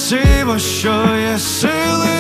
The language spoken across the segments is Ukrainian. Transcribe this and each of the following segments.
красиво, що є сили.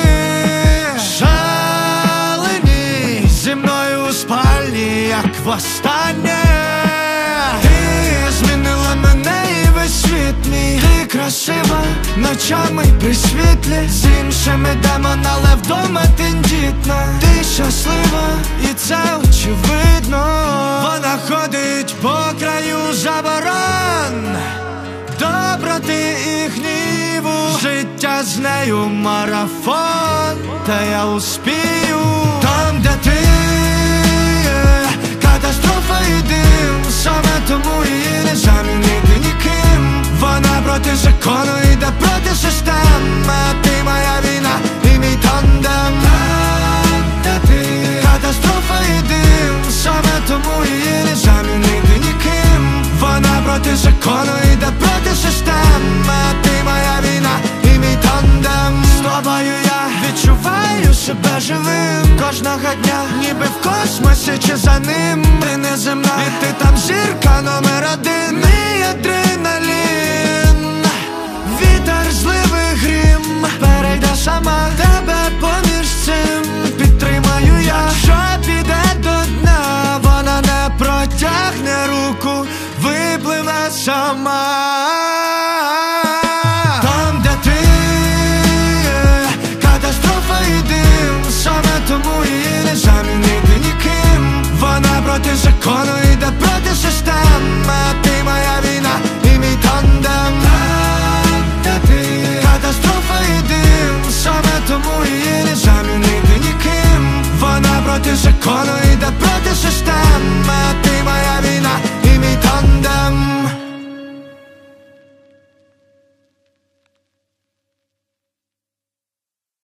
Шалені зі мною у спальні, як востаннє. Ти змінила мене і весь світ мій. Ти красива ночами при світлі, з іншими демон, але вдома тендітна. Ти щаслива, і це очевидно. Вона ходить по краю заборон, доброти і гніву. Життя з нею марафон, та я успію. Там, де ти є, катастрофа і дим. Саме тому її не замінити ніким. Вона проти закону, йде проти системи. Ти моя війна і мій тандем. Там, де ти є, катастрофа і дим. Саме тому її не замінити ніким. Вона проти закону, йде проти системи. Ти моя війна і мій тандем. З тобою я відчуваю себе живим кожного дня, ніби в космосі чи за ним. Ти неземна, і ти там зірка номер один. Мій адреналін, вітер, зливи, грім. Перейде сама тебе поміж цим. Підтримаю я, що піде до дна. Вона не протягне руку, випливе сама. Там, де ти є, катастрофа і дим. Саме тому її не замінити ніким. Вона проти закону, йде проти системи. Ти моя війна і мій тандем. Там, де ти є, катастрофа і дим. Саме тому її не замінити ніким. Вона проти закону, йде проти системи. Ти моя війна